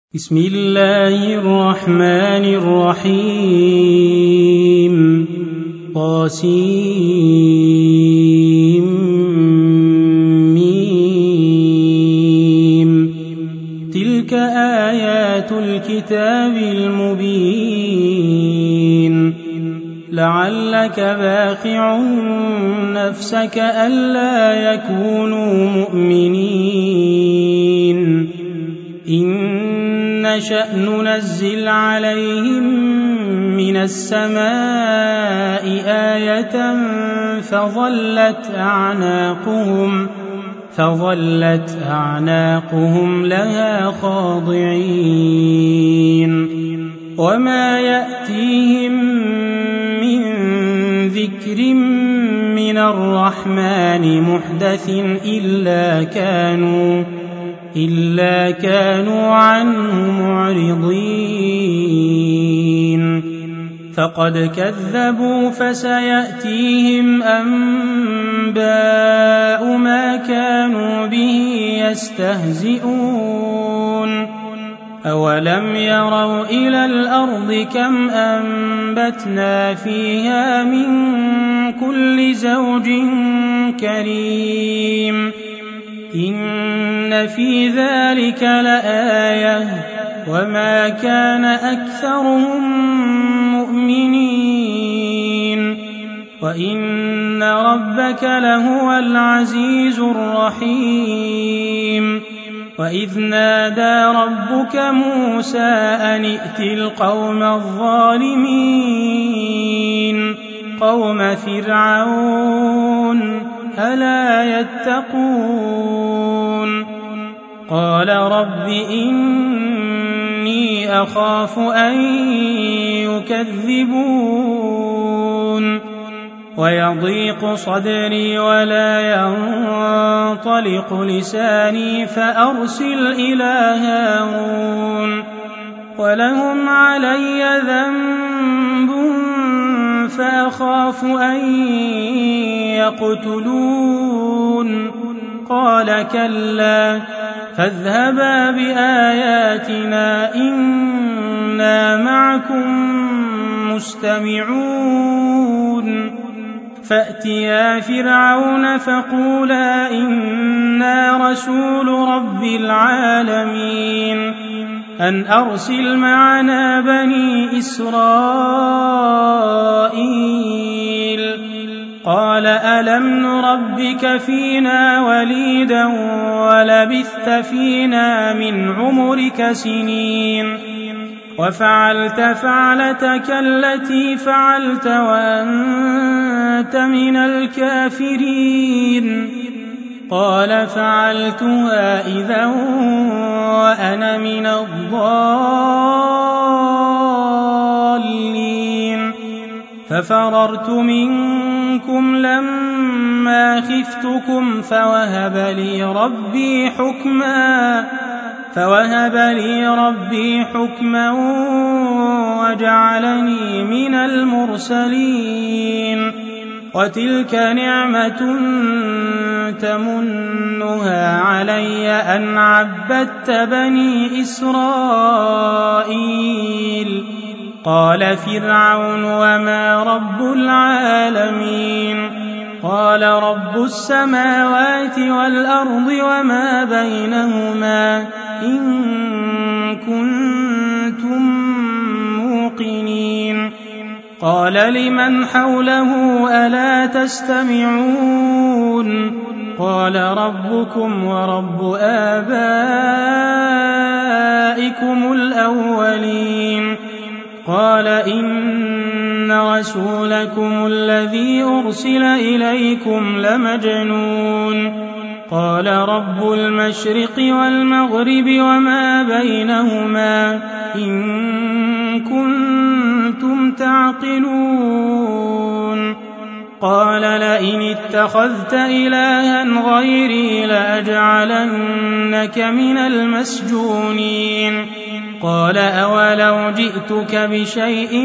بسم الله الرحمن الرحيم طاسيم تلك آيات الكتاب المبين لعلك باخع نفسك ألا يكونوا مؤمنين إن نشأ ننزل عليهم من السماء آية فظلت أعناقهم لها خاضعين وما يأتيهم من ذكر من الرحمن محدث إلا كانوا عنه معرضين فقد كذبوا فسيأتيهم أنباء ما كانوا به يستهزئون أولم يروا إلى الأرض كم أنبتنا فيها من كل زوج كريم إن في ذلك لآية وما كان أكثرهم مؤمنين وإن ربك لهو العزيز الرحيم وإذ نادى ربك موسى أن ائت القوم الظالمين قوم فرعون ألا يتقون قال رب إني أخاف أن يكذبون ويضيق صدري ولا ينطلق لساني فأرسل إلى هارون ولهم علي ذنب فأخاف أن يقتلون قال كلا فاذهبا بآياتنا إنا معكم مستمعون فأتيا فرعون فقولا إنا رسول رب العالمين أن أرسل معنا بني إسرائيل قال ألم نربك فينا وليدا ولبثت فينا من عمرك سنين وفعلت فعلتك التي فعلت وأنت من الكافرين قال فعلتها إذا وأنا من الضالين ففررت منكم لما خفتكم فوهب لي ربي حكما وجعلني من المرسلين وتلك نعمة تمنها علي أن عبدت بني إسرائيل قال فرعون وما رب العالمين قال رب السماوات والأرض وما بينهما إن كنتم موقنين قال لمن حوله ألا تستمعون قال ربكم ورب آبائكم الأولين قال إن رسولكم الذي أرسل إليكم لمجنون قال رب المشرق والمغرب وما بينهما إن كنتم تعقلون قال لئن اتخذت إلها غيري لأجعلنك من المسجونين قال أولو جئتك بشيء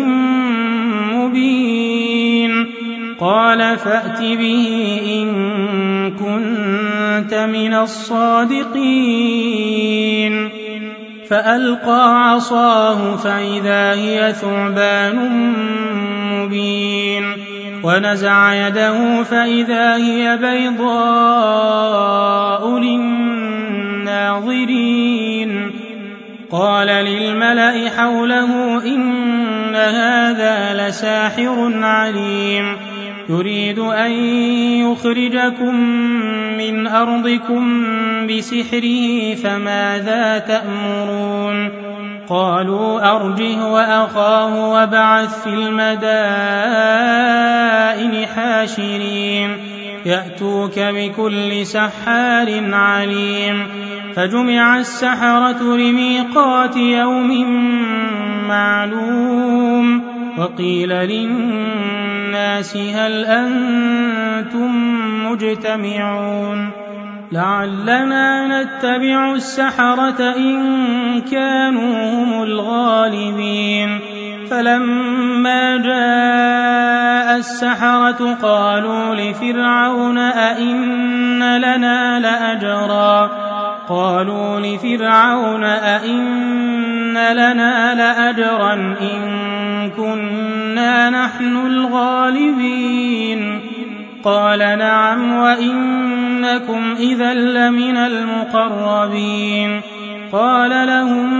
مبين قال فأت به إن كنت من الصادقين فألقى عصاه فإذا هي ثعبان مبين ونزع يده فإذا هي بيضاء للناظرين قال للملأ حوله إن هذا لساحر عليم يريد أن يخرجكم من أرضكم بسحره فماذا تأمرون قالوا أرجه وأخاه وابعث في المدائن حاشرين يأتوك بكل سحار عليم فجمع السحرة لميقات يوم معلوم وقيل للناس هل أنتم مجتمعون لعلنا نتبع السحرة إن كانوا هم الغالبين فلما جاء السحرة قالوا لفرعون أئن لنا لأجرا إن كنا نحن الغالبين قال نعم وإنكم إذا لمن المقربين قال لهم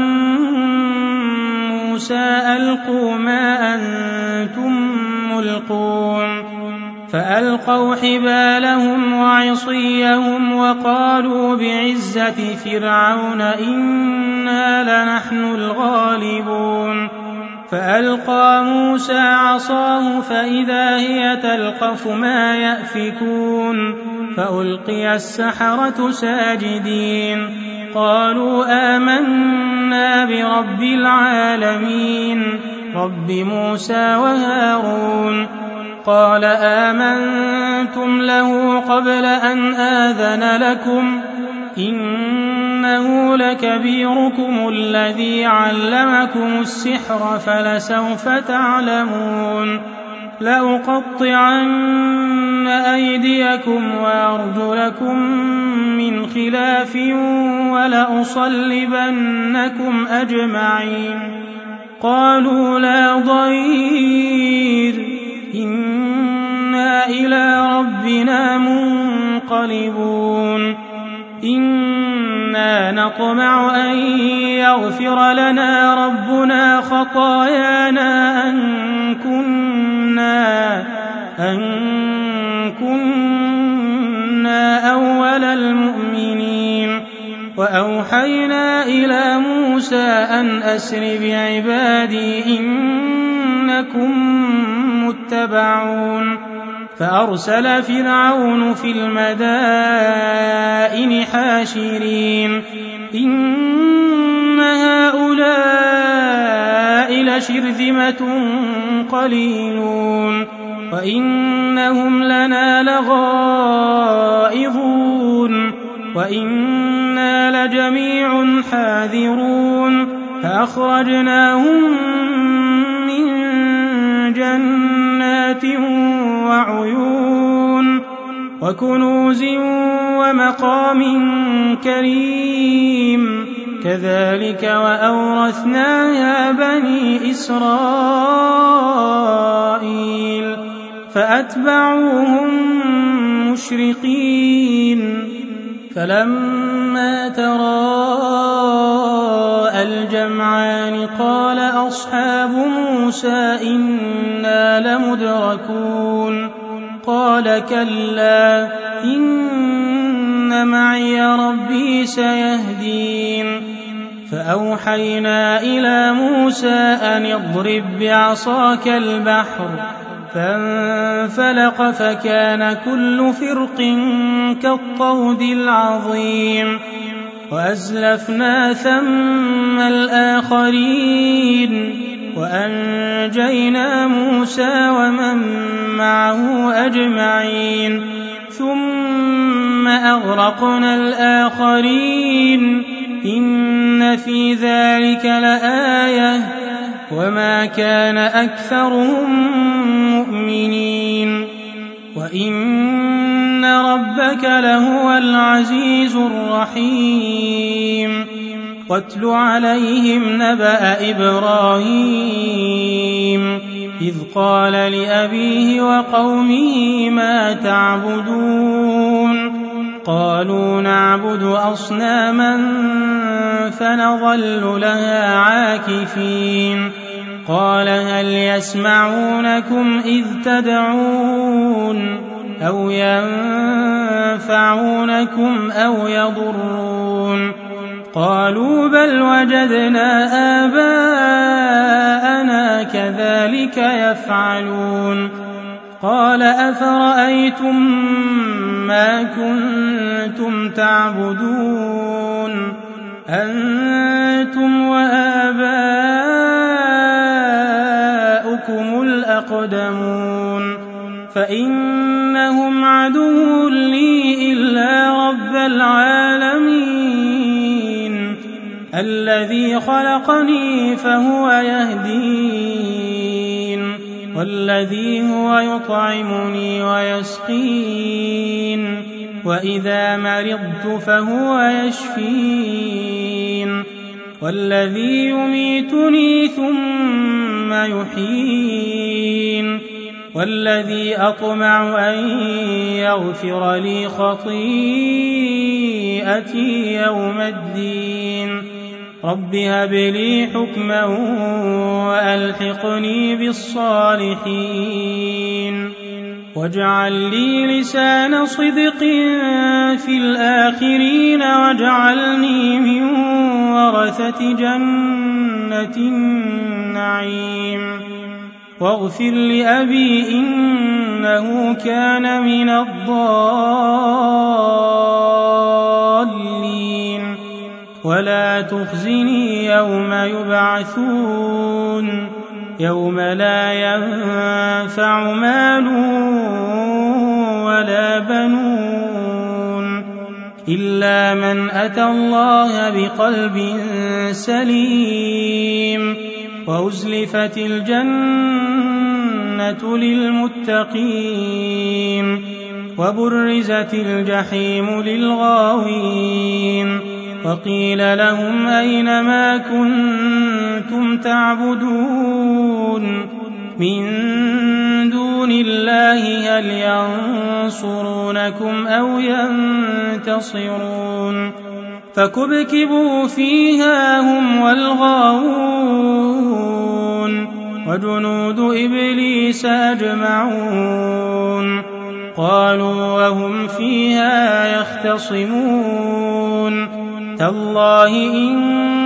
موسى ألقوا ما أنتم ملقون فألقوا حبالهم وعصيهم وقالوا بعزة فرعون إنا لنحن الغالبون فألقى موسى عصاه فإذا هي تلقف ما يأفكون فألقي السحرة ساجدين قالوا آمنا برب العالمين رب موسى وهارون قال آمنتم له قبل أن آذن لكم إنه لكبيركم الذي علمكم السحر فلسوف تعلمون لأقطعن أيديكم وأرجلكم من خلاف ولأصلبنكم أجمعين قالوا لا ضير إنا إلى ربنا منقلبون إنا نطمع أن يغفر لنا ربنا خطايانا أن كنا أول المؤمنين وأوحينا إلى موسى أن أسر بعبادي إنكم متبعون فأرسل فرعون في المدائن حاشرين إن هؤلاء لشرذمة قليلون وإنهم لنا لغائظون وإنا لجميع حاذرون فأخرجناهم من جنات وعيون وكنوز ومقام كريم كذلك وأورثناها بني إسرائيل فأتبعوهم مشرقين فلما تراءى الجمعان قال أصحاب موسى إنا لمدركون قال كلا إن معي ربي سيهدين فأوحينا إلى موسى أن اضرب بعصاك البحر فانفلق فكان كل فرق كالطود العظيم وأزلفنا ثم الآخرين وأنجينا موسى ومن معه أجمعين ثم أغرقنا الآخرين إن في ذلك لآية وما كان أكثرهم مؤمنين وإن ربك لهو العزيز الرحيم واتل عليهم نبأ إبراهيم إذ قال لأبيه وقومه ما تعبدون قالوا نعبد أصناما فنظل لها عاكفين قال هل يسمعونكم إذ تدعون أو ينفعونكم أو يضرون قالوا بل وجدنا آباءنا كذلك يفعلون قال أفرأيتم ما كنتم تعبدون أنتم وآباؤكم الأقدمون فإنهم عدو لي إلا رب العالمين الذي خلقني فهو يهدين والذي هو يطعمني ويسقين وإذا مرضت فهو يشفين والذي يميتني ثم يحيين والذي أطمع أن يغفر لي خطيئتي يوم الدين رب هب لي حكما وألحقني بالصالحين واجعل لي لسان صدق في الآخرين واجعلني من ورثة جنة النعيم واغفر لأبي إنه كان من الضالين ولا تخزني يوم يبعثون يوم لا ينفع مال ولا بنون إلا من أتى الله بقلب سليم وأزلفت الجنة للمتقين وبرزت الجحيم للغاوين وقيل لهم أين ما كنتم تعبدون من دون الله هل ينصرونكم أو ينتصرون فكبكبوا فيها هم والغاوون وجنود إبليس أجمعون قالوا وهم فيها يختصمون تالله إن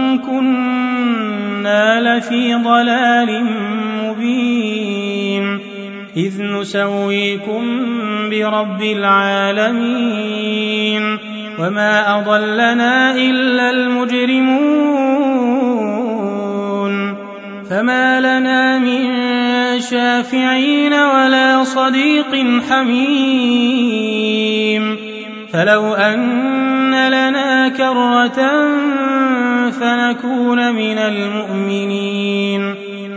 كنا لفي ضلال مبين إذ نسويكم برب العالمين وما أضلنا إلا المجرمون فما لنا من شافعين ولا صديق حميم فلو أن لنا كرة فنكون من المؤمنين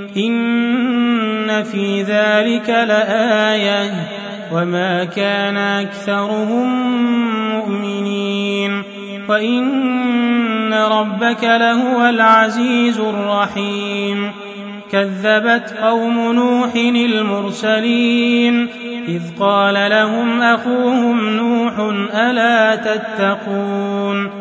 إن في ذلك لآية وما كان أكثرهم مؤمنين وإن ربك لهو العزيز الرحيم كذبت قوم نوح المرسلين إذ قال لهم أخوهم نوح ألا تتقون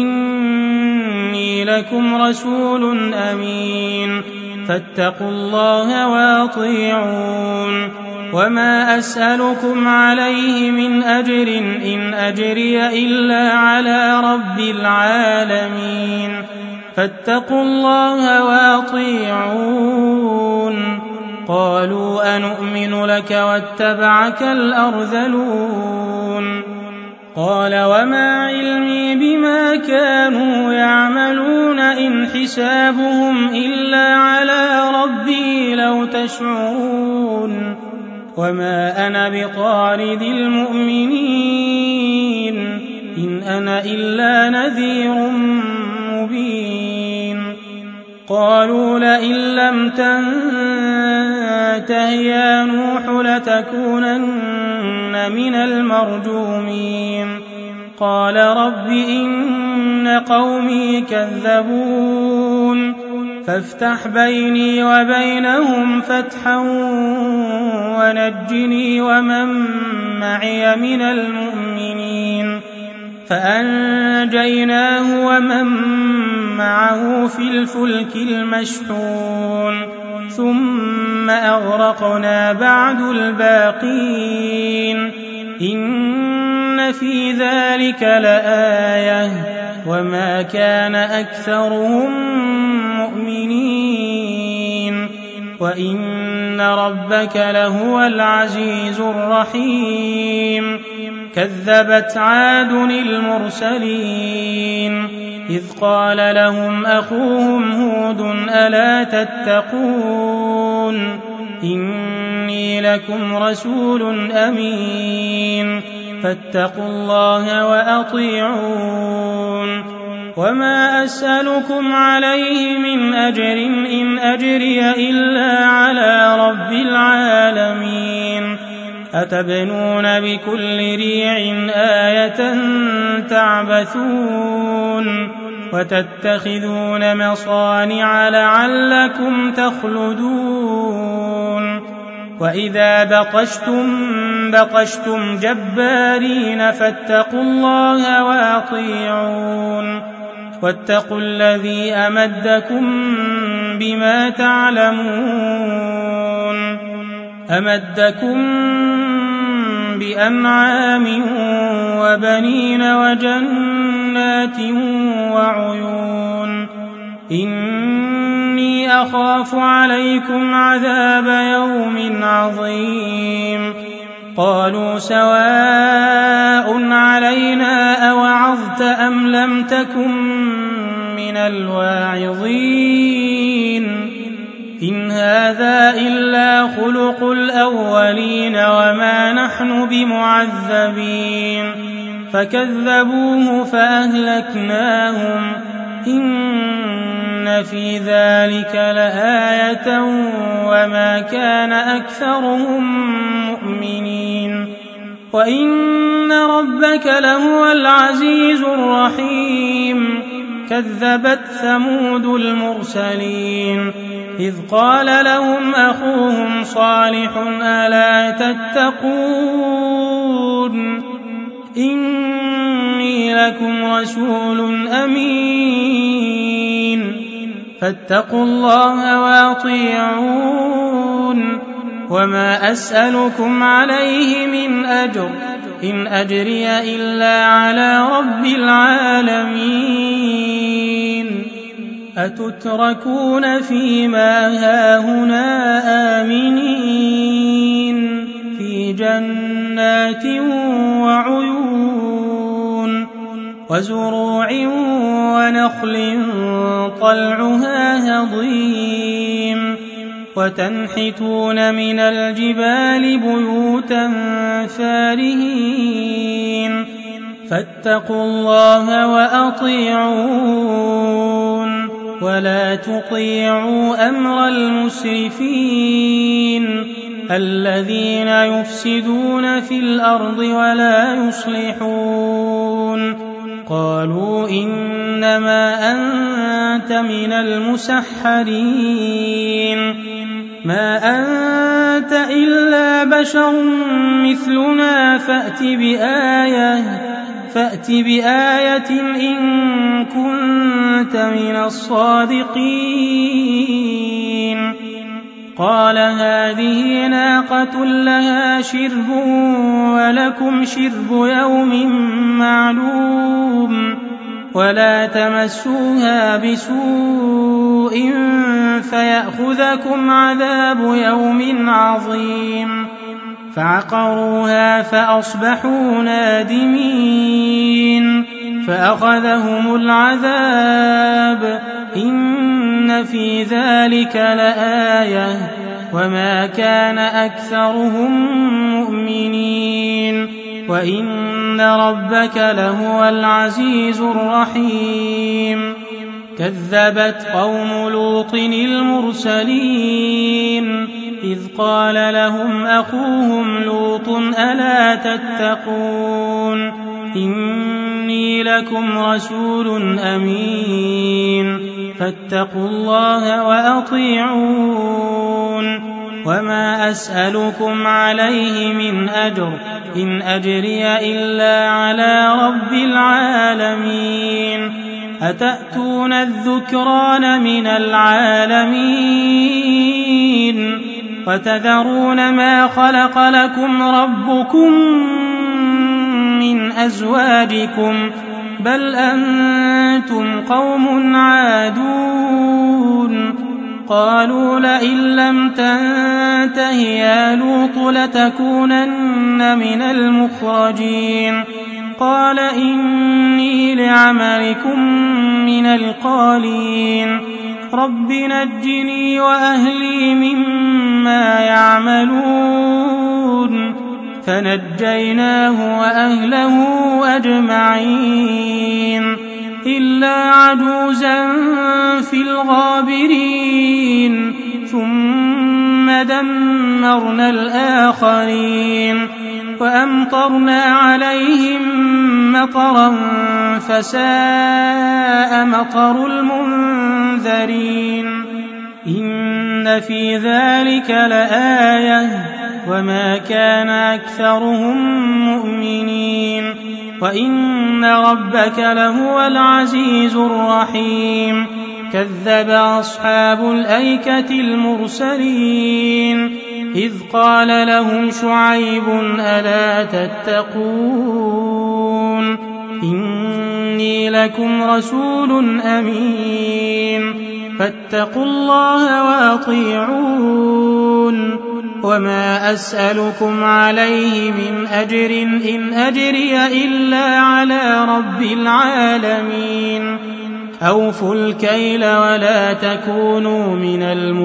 إني لكم رسول أمين فاتقوا الله وأطيعون وما أسألكم عليه من أجر إن أجري إلا على رب العالمين فاتقوا الله وأطيعون قالوا أنؤمن لك واتبعك الأرذلون قال وما علمي بما كانوا يعملون إن حسابهم إلا على ربي لو تشعرون وما أنا بطارد المؤمنين إن أنا إلا نذير مبين قالوا لئن لم تنته يا نوح لتكونن من المرجومين قال رب إن قومي كذبون فافتح بيني وبينهم فتحا ونجني ومن معي من المؤمنين فأنجيناه ومن معه في الفلك المشحون ثم أغرقنا بعد الباقين إن في ذلك لآية وما كان أكثرهم مؤمنين وإن ربك لهو العزيز الرحيم كذبت عاد المرسلين إذ قال لهم أخوهم هود ألا تتقون إني لكم رسول أمين فاتقوا الله وأطيعون وما أسألكم عليه من أجر إن أجري إلا على رب العالمين أتبنون بكل ريع آية تعبثون وتتخذون مصانع لعلكم تخلدون وإذا بطشتم جبارين فاتقوا الله وأطيعون واتقوا الذي أمدكم بما تعلمون أمدكم بأنعام وبنين وجنات وعيون إني أخاف عليكم عذاب يوم عظيم قالوا سواء علينا أوعظت أم لم تكن من الواعظين إن هذا إلا خلق الأولين وما نحن بمعذبين فكذبوه فأهلكناهم إن في ذلك لآية وما كان أكثرهم مؤمنين وإن ربك لهو العزيز الرحيم كذبت ثمود المرسلين إذ قال لهم أخوهم صالح ألا تتقون إني لكم رسول أمين فاتقوا الله وأطيعون وما أسألكم عليه من أجر إن أجري إلا على رب العالمين أتتركون فيما هاهنا آمنين في جنات وعيون وزروع ونخل طلعها هضيم وتنحتون من الجبال بيوتا فارهين فاتقوا الله وأطيعون ولا تطيعوا أمر المسرفين الذين يفسدون في الأرض ولا يصلحون قالوا إنما أنت من المسحرين ما أنت إلا بشر مثلنا فأت بآية إن كنت من الصادقين قال هذه ناقة لها شرب ولكم شرب يوم معلوم ولا تمسوها بسوء فيأخذكم عذاب يوم عظيم فعقروها فأصبحوا نادمين فأخذهم العذاب إن في ذلك لآية وما كان أكثرهم مؤمنين وإن ربك لهو العزيز الرحيم كذبت قوم لوط المرسلين إذ قال لهم أخوهم لوط ألا تتقون لكم رسول أمين فاتقوا الله وأطيعون وما أسألكم عليه من أجر إن أجري إلا على رب العالمين أتأتون الذكران من العالمين وتذرون ما خلق لكم ربكم من أزواجكم بل أنتم قوم عادون قالوا لئن لم تنته يا لوط لتكونن من المخرجين قال إني لعملكم من القالين رب نجني وأهلي مما يعملون فنجيناه وأهله أجمعين إلا عجوزا في الغابرين ثم دمرنا الآخرين وأمطرنا عليهم مطرا فساء مطر المنذرين إن في ذلك لآية وما كان أكثرهم مؤمنين وإن ربك لهو العزيز الرحيم كذب أصحاب الأيكة المرسلين إذ قال لهم شعيب ألا تتقون إني لكم رسول أمين فاتقوا الله وأطيعون وما أسألكم عليه من أجر إن أجري إلا على رب العالمين أوفوا الكيل ولا تكونوا من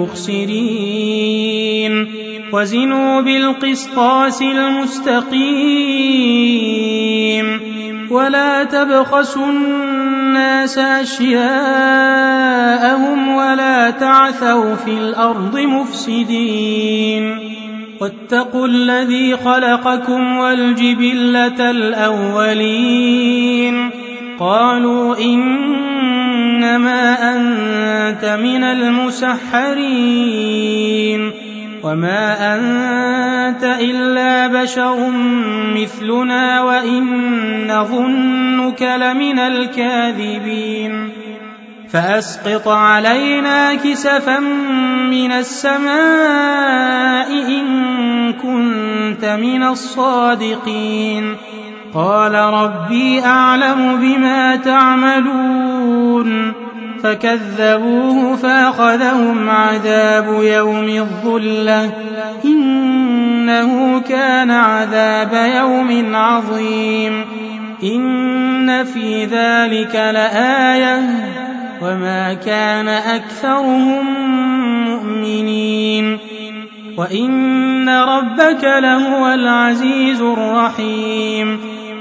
المخسرين وزنوا بالقسطاس المستقيم ولا تبخسوا الناس أشياءهم ولا تعثوا في الأرض مفسدين واتقوا الذي خلقكم والجبلة الأولين قالوا إنما أنت من المسحرين وما أنت إلا بشر مثلنا وإن نظنك لمن الكاذبين فأسقط علينا كسفا من السماء إن كنت من الصادقين قال ربي أعلم بما تعملون فكذبوه فأخذهم عذاب يوم الظلة إنه كان عذاب يوم عظيم إن في ذلك لآية وما كان أكثرهم مؤمنين وإن ربك لهو العزيز الرحيم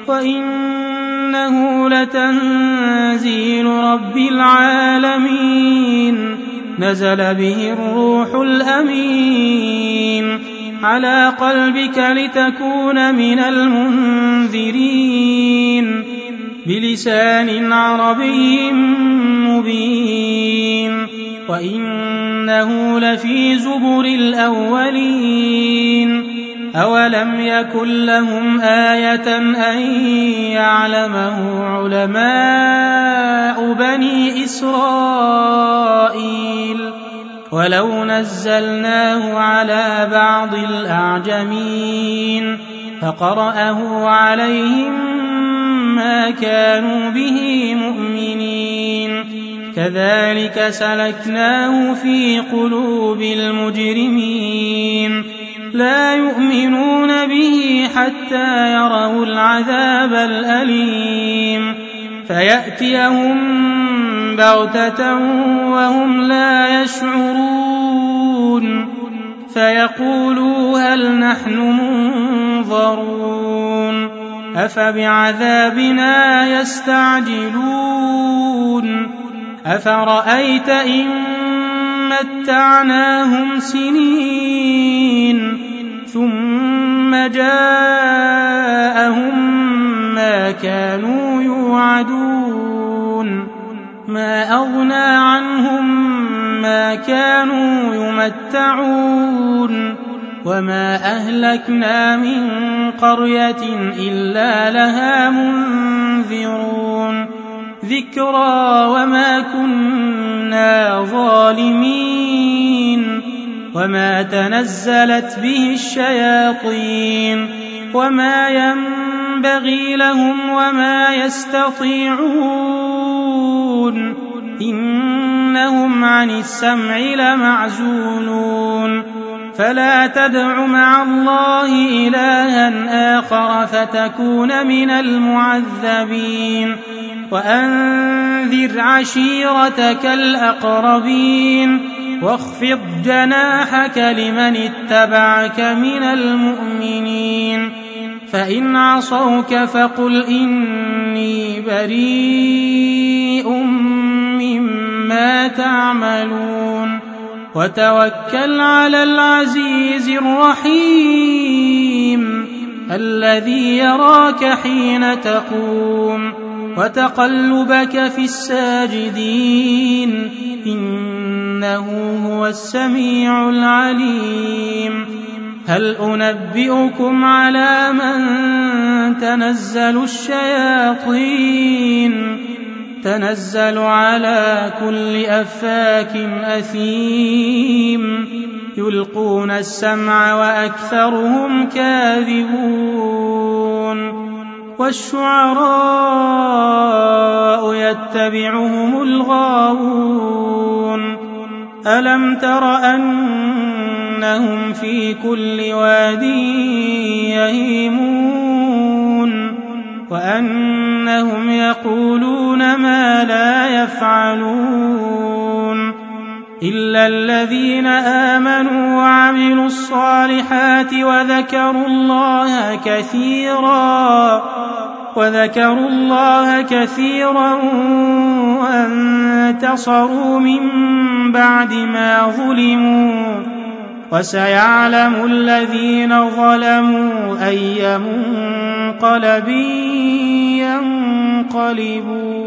وإنه لتنزيل رب العالمين نزل به الروح الأمين على قلبك لتكون من المنذرين بلسان عربي مبين وإنه لفي زبر الأولين أولم يكن لهم آية أن يعلمه علماء بني إسرائيل ولو نزلناه على بعض الأعجمين فقرأه عليهم ما كانوا به مؤمنين كذلك سلكناه في قلوب المجرمين لا يؤمنون به حتى يروا العذاب الأليم فيأتيهم بغتة وهم لا يشعرون فيقولوا هل نحن منظرون أفبعذابنا يستعجلون أفرأيت إن متعناهم سنين ثم جاءهم ما كانوا يوعدون ما أغنى عنهم ما كانوا يمتعون وما أهلكنا من قرية إلا لها منذرون ذكرى وما كنا ظالمين وما تنزلت به الشياطين وما ينبغي لهم وما يستطيعون إنهم عن السمع لمعزولون فلا تدع مع الله إلها آخر فتكون من المعذبين وأنذر عشيرتك الأقربين واخفض جناحك لمن اتبعك من المؤمنين فإن عصوك فقل إني بريء مما تعملون وتوكل على العزيز الرحيم الذي يراك حين تقوم وتقلبك في الساجدين إنه هو السميع العليم هل أنبئكم على من تنزل الشياطين تنزل على كل أفاك أثيم يلقون السمع وأكثرهم كاذبون والشعراء يتبعهم الغاوون ألم تر أنهم في كل واد يهيمون وأنهم يقولون ما لا يفعلون إلا الذين آمنوا وعملوا الصالحات وذكروا الله كثيرا وانتصروا من بعد ما ظلموا وسيعلم الذين ظلموا أي منقلب ينقلبون